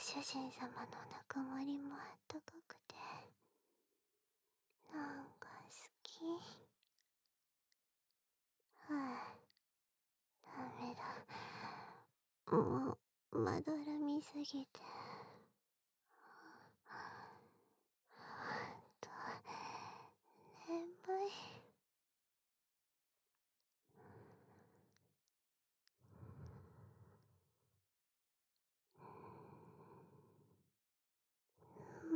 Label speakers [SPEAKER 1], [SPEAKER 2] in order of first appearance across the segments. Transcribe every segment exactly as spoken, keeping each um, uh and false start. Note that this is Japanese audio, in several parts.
[SPEAKER 1] 主人様のぬくもりもあったかくて、なんか好き。はぁ、ダメだ。もう、まどろみすぎて。ほんと、眠い。うん。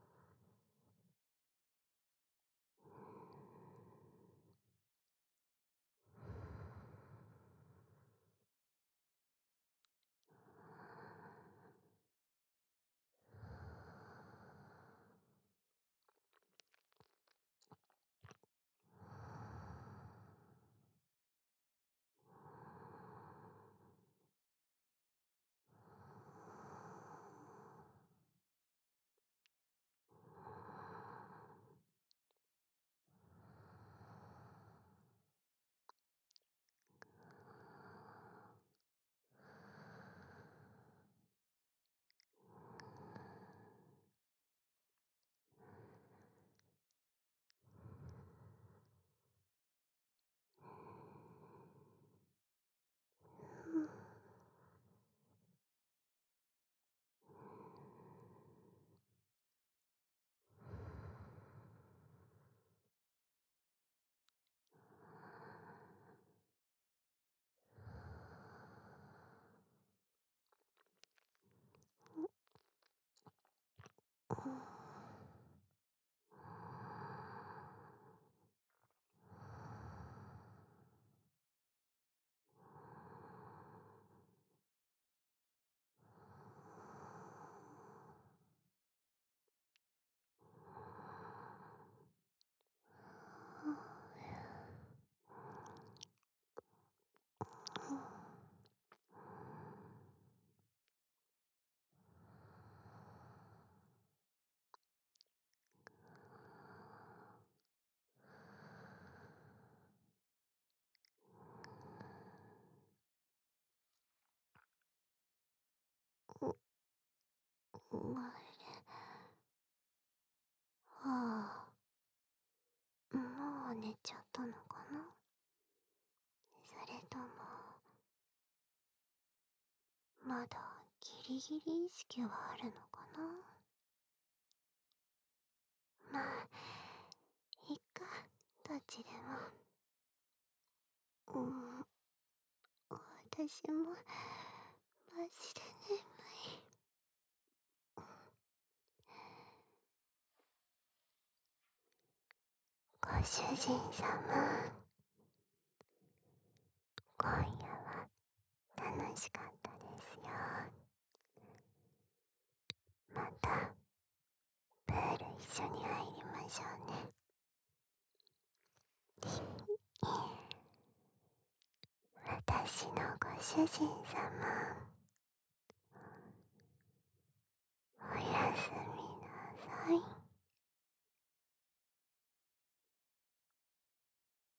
[SPEAKER 1] あれ。はあ、もう寝ちゃったのかな。それとも、まだギリギリ意識はあるのかな。まあ、いっか、どっちでも。うん、私も、マジで眠い。ご主人様、今夜は楽しかったですよ。またプール一緒に入りましょうね。私のご主人様、おやす